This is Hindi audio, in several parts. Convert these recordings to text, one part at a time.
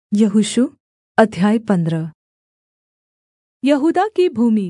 यहोशू अध्याय 15। यहूदा की भूमि।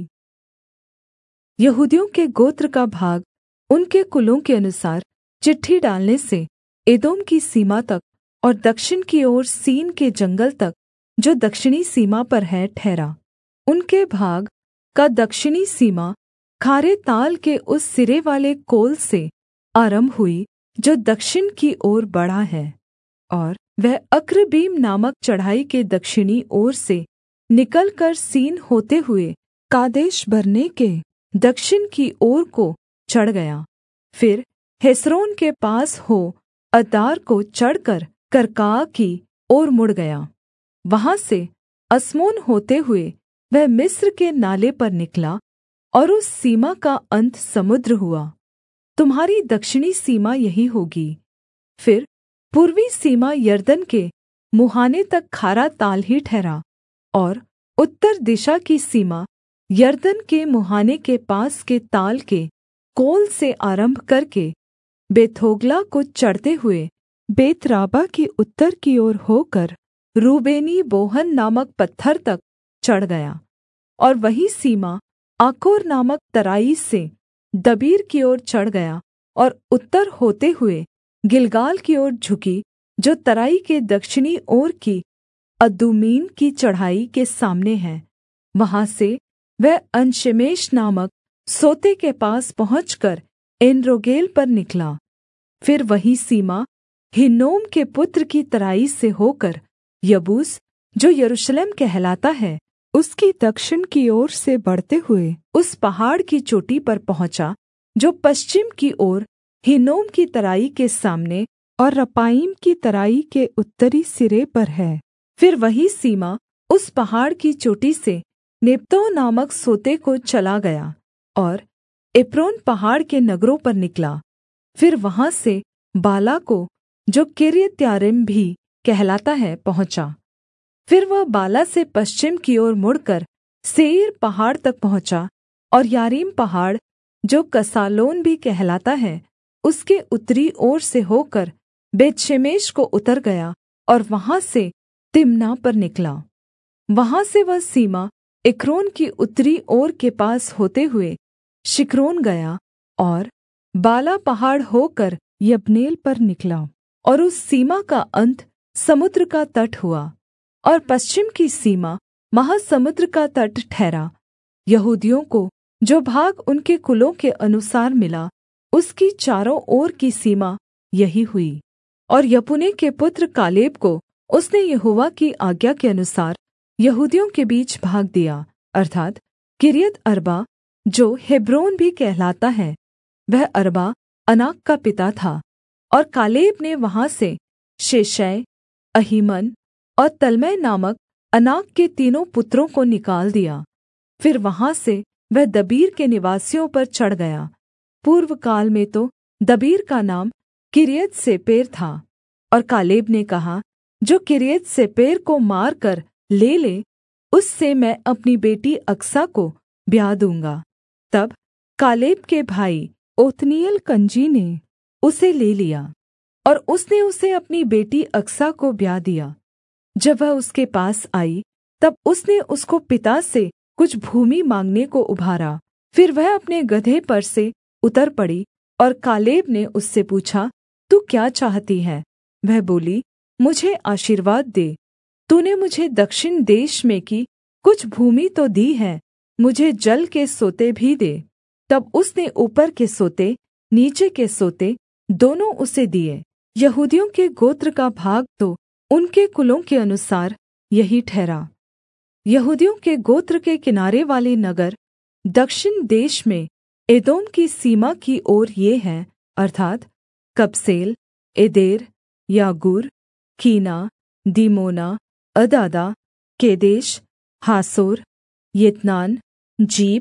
यहूदियों के गोत्र का भाग उनके कुलों के अनुसार चिट्ठी डालने से एदोम की सीमा तक और दक्षिण की ओर सीन के जंगल तक, जो दक्षिणी सीमा पर है, ठहरा। उनके भाग का दक्षिणी सीमा खारे ताल के उस सिरे वाले कोल से आरम्भ हुई जो दक्षिण की ओर बढ़ा है, और वह अक्रब्बीम नामक चढ़ाई के दक्षिणी ओर से निकलकर सीन होते हुए कादेश बर्ने के दक्षिण की ओर को चढ़ गया। फिर हेस्रोन के पास हो अद्दार को चढ़कर कर्का की ओर मुड़ गया। वहाँ से अस्मोन होते हुए वह मिस्र के नाले पर निकला, और उस सीमा का अन्त समुद्र हुआ। तुम्हारी दक्षिणी सीमा यही होगी। फिर पूर्वी सीमा यरदन के मुहाने तक खारा ताल ही ठहरा, और उत्तर दिशा की सीमा यरदन के मुहाने के पास के ताल के कोल से आरम्भ करके बेथोग्ला को चढ़ते हुए बेतराबा की उत्तर की ओर होकर रूबेनी बोहन नामक पत्थर तक चढ़ गया। और वही सीमा आकोर नामक तराई से दबीर की ओर चढ़ गया, और उत्तर होते हुए गिलगाल की ओर झुकी, जो तराई के दक्षिणी ओर की अदुम्मीम की चढ़ाई के सामने है। वहाँ से वह एनशेमेश नामक सोते के पास पहुँचकर एनरोगेल पर निकला। फिर वही सीमा हिन्नोम के पुत्र की तराई से होकर यबूस, जो यरूशलेम कहलाता है, उसकी दक्षिण की ओर से बढ़ते हुए उस पहाड़ की चोटी पर पहुँचा, जो पश्चिम की ओर हिन्नोम की तराई के सामने और रपाईम की तराई के उत्तरी सिरे पर है। फिर वही सीमा उस पहाड़ की चोटी से नेप्तो नामक सोते को चला गया और एप्रोन पहाड़ के नगरों पर निकला। फिर वहाँ से बाला को, जो किर्यत्यारीम भी कहलाता है, पहुँचा। फिर वह बाला से पश्चिम की ओर मुड़कर सेईर पहाड़ तक पहुँचा, और यारीम पहाड़, जो कसालोन भी कहलाता है, उसके उत्तरी ओर से होकर बेतशेमेश को उतर गया, और वहाँ से तिम्ना पर निकला। वहाँ से वह सीमा एक्रोन की उत्तरी ओर के पास होते हुए शिक्रोन गया, और बाला पहाड़ होकर यब्नेल पर निकला, और उस सीमा का अन्त समुद्र का तट हुआ, और पश्चिम की सीमा महासमुद्र का तट ठहरा। यहूदियों को जो भाग उनके कुलों के अनुसार मिला, उसकी चारों ओर की सीमा यही हुई। और यपुन्ने के पुत्र कालेब को उसने यहोवा की आज्ञा के अनुसार यहूदियों के बीच भाग दिया, अर्थात् किर्यत अर्बा, जो हेब्रोन भी कहलाता है। वह अर्बा अनाक का पिता था, और कालेब ने वहाँ से शेशै, अहीमन और तल्मै नामक अनाक के तीनों पुत्रों को निकाल दिया। फिर वहाँ से वह दबीर के निवासियों पर चढ़ गया। पूर्व काल में तो दबीर का नाम किर्यत सेपेर था। और कालेब ने कहा, जो किर्यत सेपेर को मारकर ले ले, उससे मैं अपनी बेटी अक्सा को ब्याह दूँगा। तब कालेब के भाई ओत्नीएल कनजी ने उसे ले लिया, और उसने उसे अपनी बेटी अक्सा को ब्याह दिया। जब वह उसके पास आई, तब उसने उसको पिता से कुछ भूमि माँगने को उभारा। फिर वह अपने गदहे पर से उतर पड़ी, और कालेब ने उससे पूछा, तू क्या चाहती है? वह बोली, मुझे आशीर्वाद दे। तूने मुझे दक्षिण देश में की कुछ भूमि तो दी है, मुझे जल के सोते भी दे। तब उसने ऊपर के सोते, नीचे के सोते दोनों उसे दिए। यहूदियों के गोत्र का भाग तो उनके कुलों के अनुसार यही ठहरा। यहूदियों के गोत्र के किनारे वाले नगर दक्षिण देश में एदोम की सीमा की ओर ये हैं, अर्थात् Kabzeel, Eder, Jagur, Kinah, Dimonah, Adadah, Kedesh, Hazor, Ithnan, Ziph,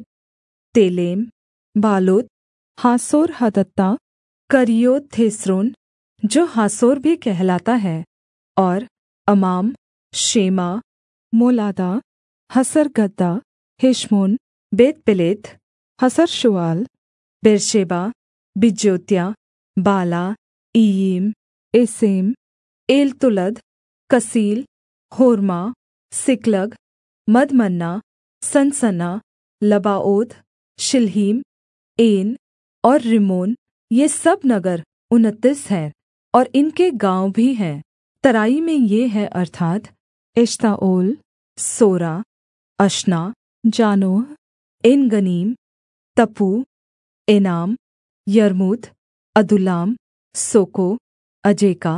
Telem, Bealoth, Hazor Hadattah, Kerioth Hezron, जो हासोर भी कहलाता है, और Amam, Shema, Moladah, Hazargaddah, Heshmon, Bethpelet, Hazarshual, Beersheba, Bizjothjah, Baalah, Iim, Azem, Eltolad, Chesil, Hormah, Ziklag, Madmannah, Sansannah, Lebaoth, Shilhim, Ain और रिम्मोन, ये सब नगर 29 हैं, और इनके गाँव भी हैं। तराई में ये है अर्थात् एश्ताओल, सोरा, अश्ना, जानोह, एनगनीम, तप्पूह, एनाम, यर्मूत, अदुल्लाम, सोको, अजेका,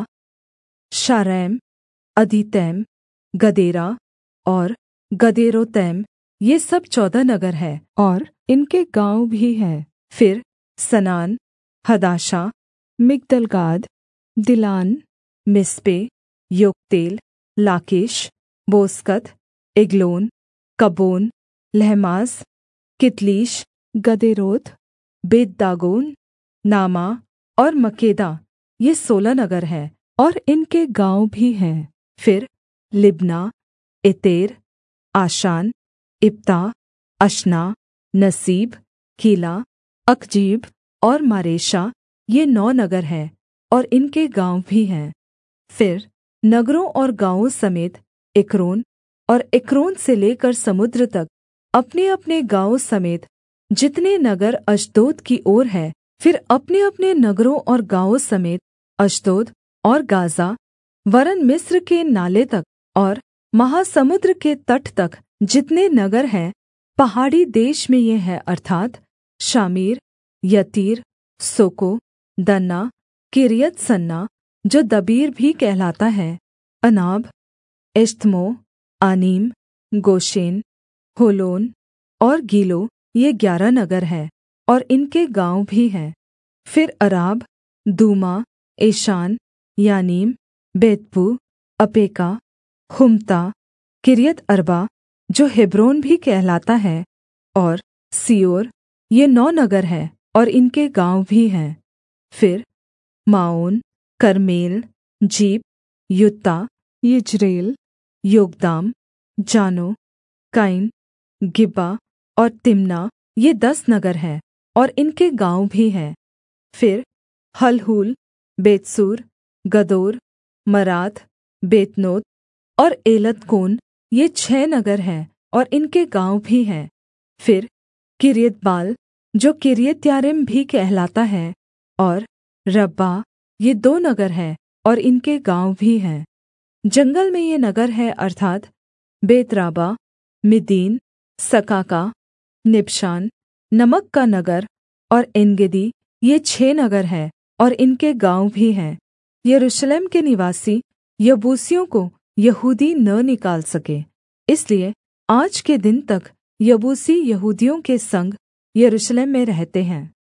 शारैम, अदीतैम, गदेरा और गदेरोतैम, ये सब 14 नगर हैं, और इनके गाँव भी हैं। फिर सनान, हदाशा, मिगदलगाद, दिलान, मिस्पे, योक्तेल, लाकीश, बोस्कत, एग्लोन, कब्बोन, लहमास, कितलीश, गदेरोत, बेतदागोन, नामा और मक्केदा, ये 16 नगर हैं, और इनके गाँव भी हैं। फिर लिब्ना, एतेर, आशान, इप्ता, अश्ना, नसीब, कीला, अकजीब और मारेशा, ये 9 नगर हैं, और इनके गाँव भी हैं। फिर नगरों और गाँवों समेत एक्रोन, और एक्रोन से लेकर समुद्र तक अपने-अपने गाँवों समेत जितने नगर अश्दोद की ओर हैं, फिर अपने-अपने नगरों और गाँवों समेत अश्दोद और गाज़ा, वरन् मिस्र के नाले तक और महासमुद्र के तट तक जितने नगर हैं, पहाड़ी देश में ये हैं अर्थात् शामीर, यत्तीर, सोको, दन्ना, किर्यत्सन्ना, जो दबीर भी कहलाता है, अनाब, एश्तमो, आनीम, गोशेन, होलोन और गीलो, ये 11 नगर हैं, और इनके गाँव भी हैं। फिर अराब, दूमा, एशान, यानीम, बेतपू, अपेका, हुमता, किर्यत अर्बा, जो हेब्रोन भी कहलाता है, और सियोर, ये 9 नगर हैं, और इनके गाँव भी हैं। फिर Maon, Carmel, Ziph, Juttah, Jezreel, Jokdeam, Zanoah, Kain, गिब्बा और तिम्ना, ये 10 नगर हैं, और इनके गाँव भी हैं। फिर हलहूल, बेतसूर, गदोर, मरात, बेतनोत और एलतकोन, ये 6 नगर हैं, और इनके गाँव भी हैं। फिर किर्यतबाल, जो किर्यत्यारीम भी कहलाता है, और रब्बा, ये 2 नगर हैं, और इनके गाँव भी हैं। जंगल में ये नगर हैं अर्थात् बेतराबा, मिद्दीन, सकाका, निबशान, नमक का नगर और एनगेदी, ये 6 नगर हैं, और इनके गाँव भी हैं। यरूशलेम के निवासी यबूसियों को यहूदी न निकाल सके, इसलिए आज के दिन तक यबूसी यहूदियों के संग यरूशलेम में रहते हैं।